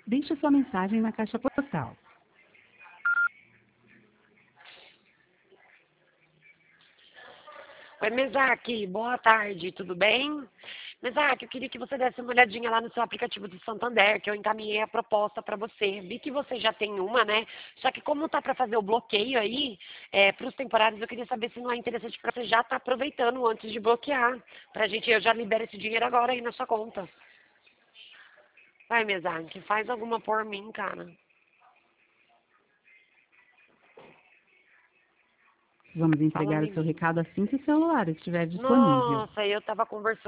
Deixe sua mensagem na caixa postal. Oi, Mesaque, boa tarde, tudo bem? Mesaque, eu queria que você desse uma olhadinha lá no seu aplicativo do Santander, que eu encaminhei a proposta para você. Vi que você já tem uma, né? Só que como tá para fazer o bloqueio aí, para os temporários, eu queria saber se não é interessante para você já estar aproveitando antes de bloquear. Pra gente, eu já libero esse dinheiro agora aí na sua conta. Vai, Mesaque, faz alguma por mim, cara. Vamos Fala, entregar o seu amiguinho. recado assim que o celular estiver disponível. Nossa, eu tava conversando.